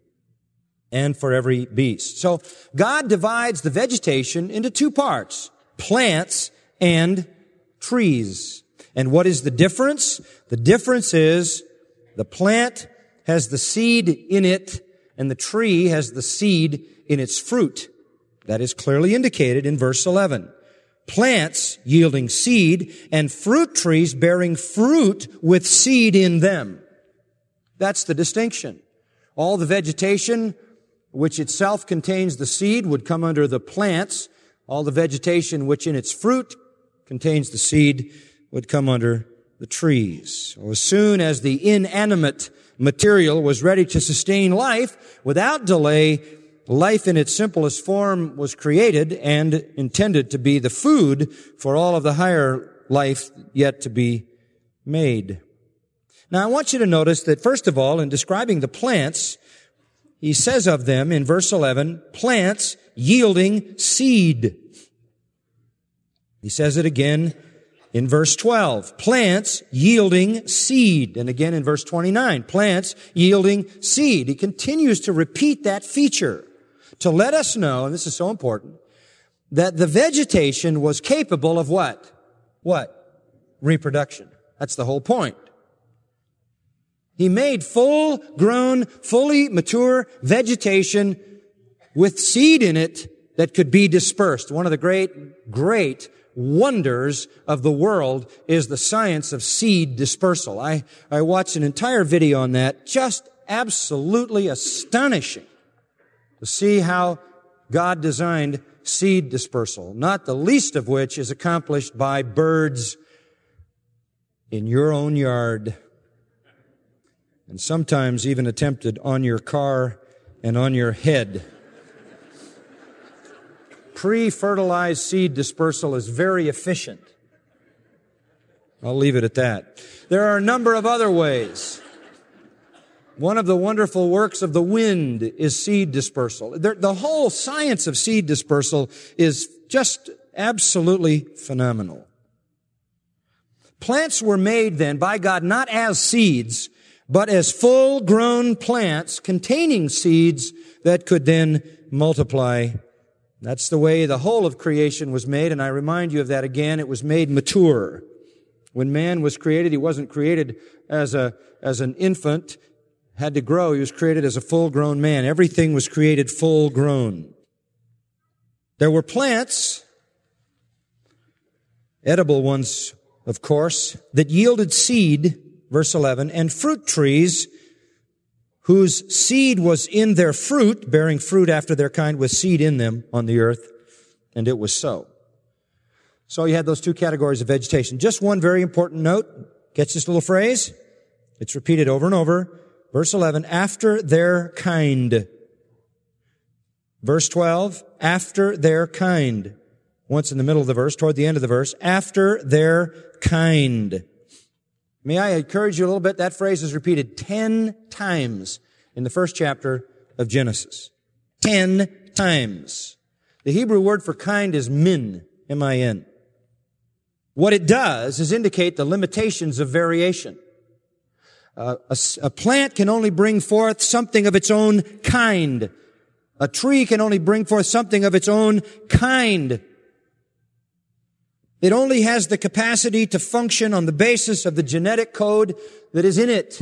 and for every beast." So God divides the vegetation into two parts: plants and trees. And what is the difference? The difference is the plant has the seed in it, and the tree has the seed in its fruit. That is clearly indicated in verse eleven. Plants yielding seed, and fruit trees bearing fruit with seed in them. That's the distinction. All the vegetation which itself contains the seed would come under the plants. All the vegetation which in its fruit contains the seed would come under the trees. So as soon as the inanimate material was ready to sustain life, without delay, life in its simplest form was created and intended to be the food for all of the higher life yet to be made. Now, I want you to notice that, first of all, in describing the plants, he says of them in verse eleven, plants yielding seed. He says it again in verse twelve, plants yielding seed. And again in verse twenty-nine, plants yielding seed. He continues to repeat that feature to let us know, and this is so important, that the vegetation was capable of what? What? Reproduction. That's the whole point. He made full-grown, fully mature vegetation with seed in it that could be dispersed. One of the great, great wonders of the world is the science of seed dispersal. I, I watched an entire video on that. Just absolutely astonishing to see how God designed seed dispersal, not the least of which is accomplished by birds in your own yard, and sometimes even attempted on your car and on your head. Pre-fertilized seed dispersal is very efficient. I'll leave it at that. There are a number of other ways. One of the wonderful works of the wind is seed dispersal. The whole science of seed dispersal is just absolutely phenomenal. Plants were made then by God not as seeds, but as full-grown plants containing seeds that could then multiply. That's the way the whole of creation was made, and I remind you of that again. It was made mature. When man was created, he wasn't created as a as an infant, had to grow. He was created as a full-grown man. Everything was created full-grown. There were plants, edible ones, of course, that yielded seed, verse eleven, and fruit trees whose seed was in their fruit, bearing fruit after their kind with seed in them on the earth, and it was so. So you had those two categories of vegetation. Just one very important note. Catch this little phrase. It's repeated over and over. Verse eleven, after their kind. Verse twelve, after their kind. Once in the middle of the verse, toward the end of the verse, after their kind. May I encourage you a little bit? That phrase is repeated ten times in the first chapter of Genesis. Ten times. The Hebrew word for kind is min, M I N. What it does is indicate the limitations of variation. Uh, a, a plant can only bring forth something of its own kind. A tree can only bring forth something of its own kind. It only has the capacity to function on the basis of the genetic code that is in it.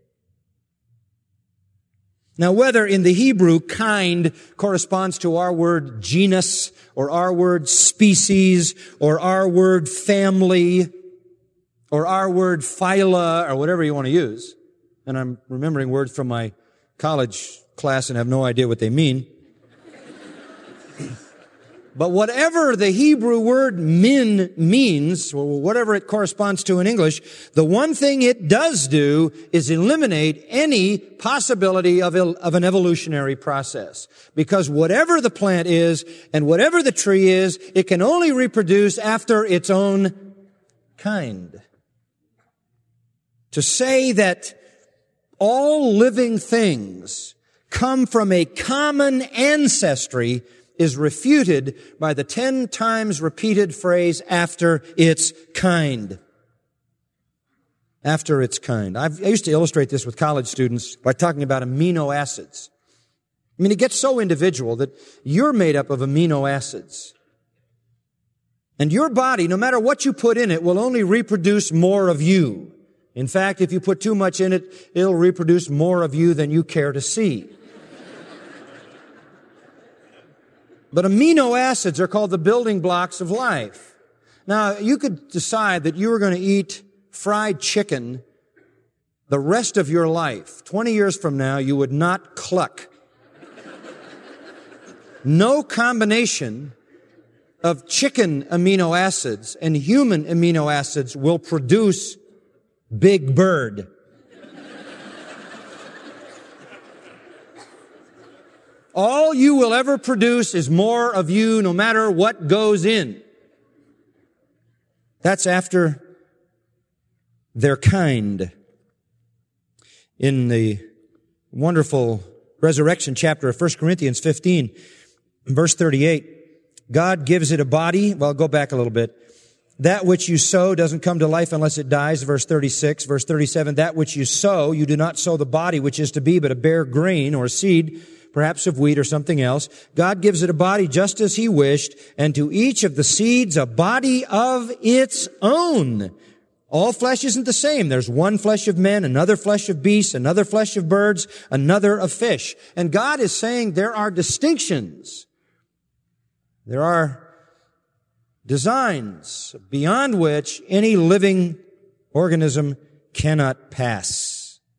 Now, whether in the Hebrew kind corresponds to our word genus, or our word species, or our word family, or our word phyla, or whatever you want to use, and I'm remembering words from my college class and have no idea what they mean. But whatever the Hebrew word min means, or whatever it corresponds to in English, the one thing it does do is eliminate any possibility of, of an evolutionary process. Because whatever the plant is, and whatever the tree is, it can only reproduce after its own kind. To say that all living things come from a common ancestry is refuted by the ten times repeated phrase, after its kind. After its kind. I've, I used to illustrate this with college students by talking about amino acids. I mean, it gets so individual that you're made up of amino acids. And your body, no matter what you put in it, will only reproduce more of you. In fact, if you put too much in it, it'll reproduce more of you than you care to see. But amino acids are called the building blocks of life. Now, you could decide that you were going to eat fried chicken the rest of your life. Twenty years from now, you would not cluck. No combination of chicken amino acids and human amino acids will produce Big Bird. All you will ever produce is more of you, no matter what goes in. That's after their kind. In the wonderful resurrection chapter of First Corinthians fifteen, verse thirty-eight, God gives it a body. Well, I'll go back a little bit. That which you sow doesn't come to life unless it dies. Verse thirty-six, verse thirty-seven, that which you sow, you do not sow the body which is to be, but a bare grain or a seed, perhaps of wheat or something else. God gives it a body just as He wished, and to each of the seeds a body of its own. All flesh isn't the same. There's one flesh of men, another flesh of beasts, another flesh of birds, another of fish. And God is saying there are distinctions. There are designs beyond which any living organism cannot pass.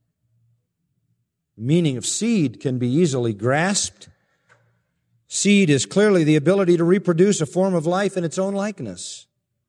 The meaning of seed can be easily grasped. Seed is clearly the ability to reproduce a form of life in its own likeness.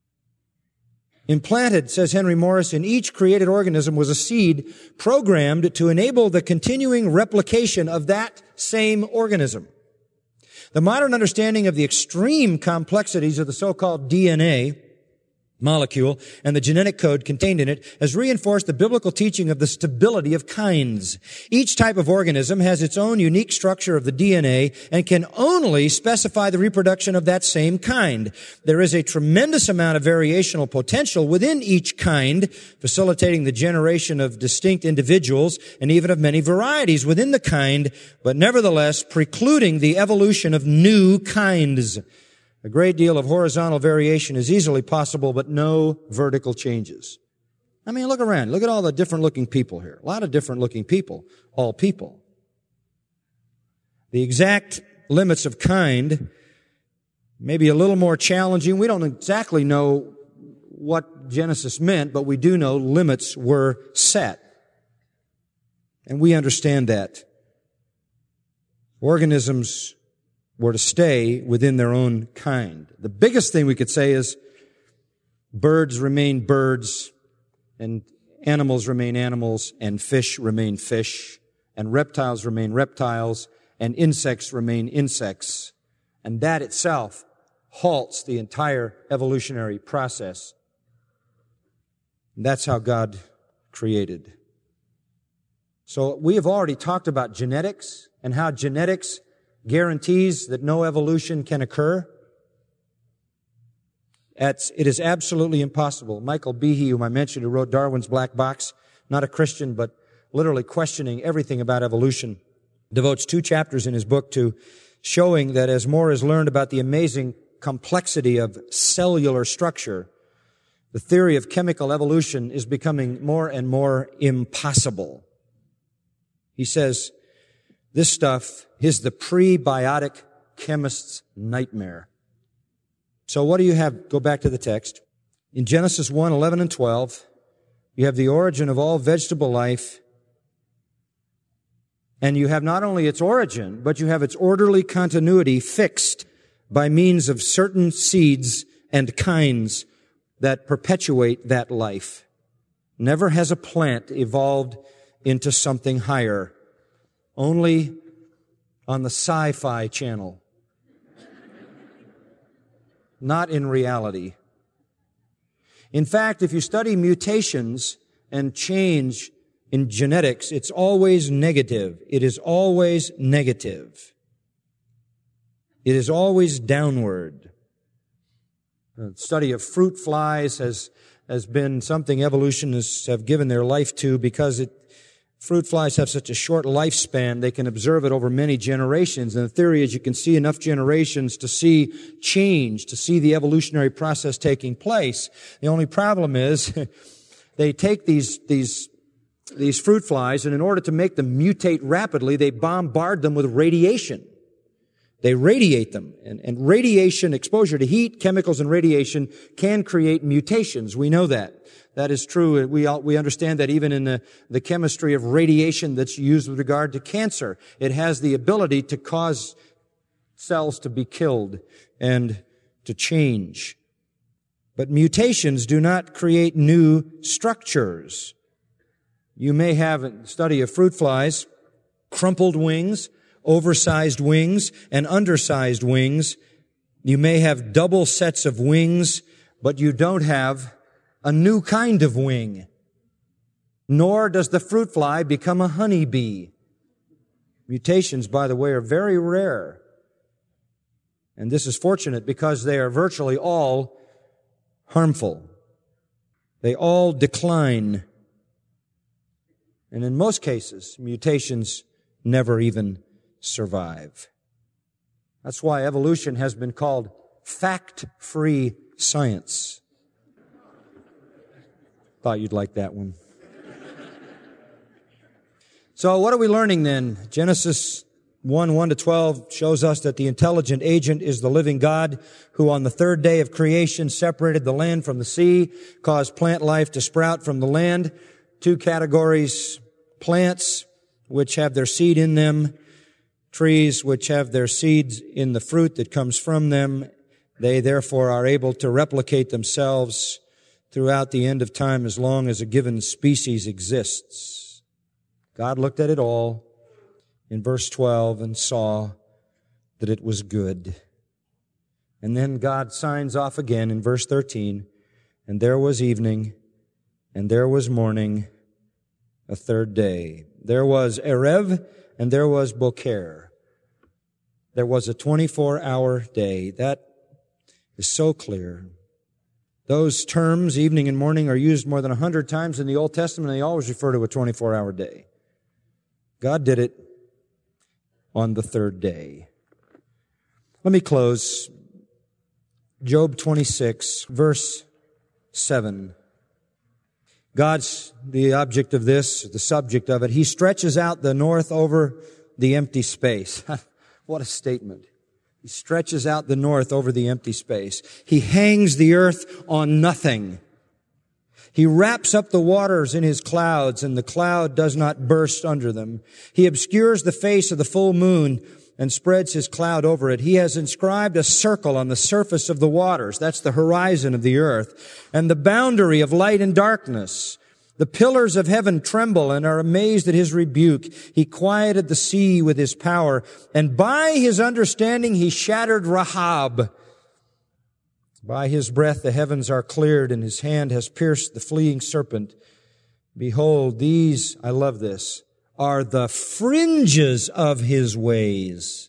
Implanted, says Henry Morris, in each created organism was a seed programmed to enable the continuing replication of that same organism. The modern understanding of the extreme complexities of the so-called D N A molecule and the genetic code contained in it has reinforced the biblical teaching of the stability of kinds. Each type of organism has its own unique structure of the D N A and can only specify the reproduction of that same kind. There is a tremendous amount of variational potential within each kind, facilitating the generation of distinct individuals and even of many varieties within the kind, but nevertheless precluding the evolution of new kinds. A great deal of horizontal variation is easily possible, but no vertical changes. I mean, look around. Look at all the different looking people here. A lot of different looking people. All people. The exact limits of kind may be a little more challenging. We don't exactly know what Genesis meant, but we do know limits were set. And we understand that. Organisms were to stay within their own kind. The biggest thing we could say is birds remain birds, and animals remain animals, and fish remain fish, and reptiles remain reptiles, and insects remain insects. And that itself halts the entire evolutionary process. And that's how God created. So we have already talked about genetics and how genetics guarantees that no evolution can occur. It's, it is absolutely impossible. Michael Behe, whom I mentioned, who wrote Darwin's Black Box, not a Christian, but literally questioning everything about evolution, devotes two chapters in his book to showing that as more is learned about the amazing complexity of cellular structure, the theory of chemical evolution is becoming more and more impossible. He says, this stuff is the prebiotic chemist's nightmare. So what do you have? Go back to the text. In Genesis one, eleven and twelve, you have the origin of all vegetable life. And you have not only its origin, but you have its orderly continuity fixed by means of certain seeds and kinds that perpetuate that life. Never has a plant evolved into something higher. Only on the Sci-Fi Channel. Not in reality. In fact, if you study mutations and change in genetics, it's always negative. It is always negative. It is always downward. The study of fruit flies has, has been something evolutionists have given their life to because it Fruit flies have such a short lifespan, they can observe it over many generations. And the theory is you can see enough generations to see change, to see the evolutionary process taking place. The only problem is they take these, these, these fruit flies, and in order to make them mutate rapidly, they bombard them with radiation. They radiate them. And, and radiation, exposure to heat, chemicals, and radiation can create mutations. We know that. That is true. We we understand that even in the, the chemistry of radiation that's used with regard to cancer. It has the ability to cause cells to be killed and to change. But mutations do not create new structures. You may have a study of fruit flies, crumpled wings, oversized wings, and undersized wings. You may have double sets of wings, but you don't have a new kind of wing. Nor does the fruit fly become a honeybee. Mutations, by the way, are very rare. And this is fortunate because they are virtually all harmful. They all decline. And in most cases, mutations never even survive. That's why evolution has been called fact-free science. Thought you'd like that one. So what are we learning then? Genesis one, one to twelve shows us that the intelligent agent is the living God who on the third day of creation separated the land from the sea, caused plant life to sprout from the land. Two categories, plants which have their seed in them, trees which have their seeds in the fruit that comes from them. They therefore are able to replicate themselves throughout the end of time as long as a given species exists. God looked at it all in verse twelve and saw that it was good. And then God signs off again in verse thirteen, and there was evening, and there was morning, a third day. There was Erev, and there was Boker. There was a twenty-four hour day. That is so clear. Those terms, evening and morning, are used more than a hundred times in the Old Testament, and they always refer to a twenty-four hour day. God did it on the third day. Let me close. Job twenty-six, verse seven. God's the object of this, the subject of it. He stretches out the north over the empty space. What a statement. He stretches out the north over the empty space. He hangs the earth on nothing. He wraps up the waters in His clouds, and the cloud does not burst under them. He obscures the face of the full moon and spreads his cloud over it. He has inscribed a circle on the surface of the waters. That's the horizon of the earth, and the boundary of light and darkness. The pillars of heaven tremble and are amazed at his rebuke. He quieted the sea with his power, and by his understanding he shattered Rahab. By his breath the heavens are cleared, and his hand has pierced the fleeing serpent. Behold, these, I love this, are the fringes of his ways.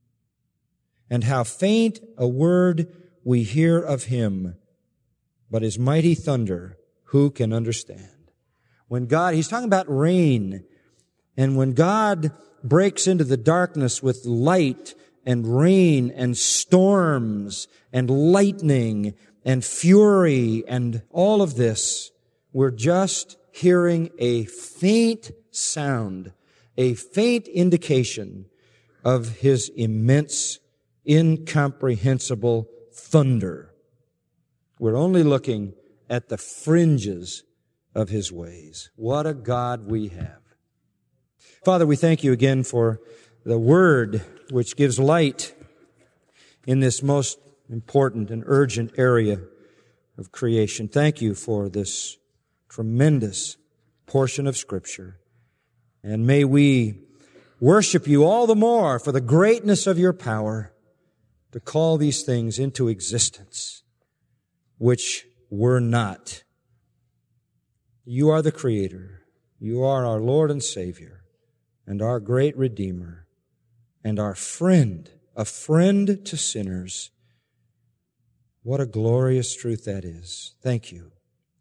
And how faint a word we hear of him, but his mighty thunder, who can understand? When God, he's talking about rain, and when God breaks into the darkness with light and rain and storms and lightning and fury and all of this, we're just hearing a faint sound, a faint indication of his immense, incomprehensible thunder. We're only looking at the fringes of his ways. What a God we have. Father, we thank you again for the word which gives light in this most important and urgent area of creation. Thank you for this tremendous portion of Scripture. And may we worship you all the more for the greatness of your power to call these things into existence, which were not. You are the Creator. You are our Lord and Savior and our great Redeemer and our friend, a friend to sinners. What a glorious truth that is. Thank you.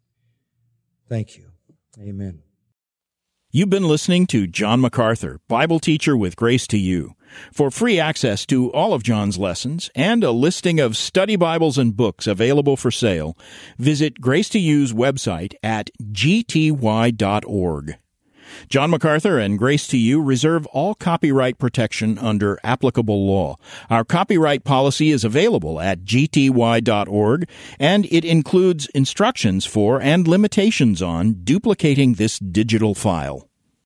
Thank you. Amen. You've been listening to John MacArthur, Bible teacher with Grace to You. For free access to all of John's lessons and a listing of study Bibles and books available for sale, visit Grace to You's website at g t y dot org. John MacArthur and Grace to You reserve all copyright protection under applicable law. Our copyright policy is available at g t y dot org, and it includes instructions for and limitations on duplicating this digital file.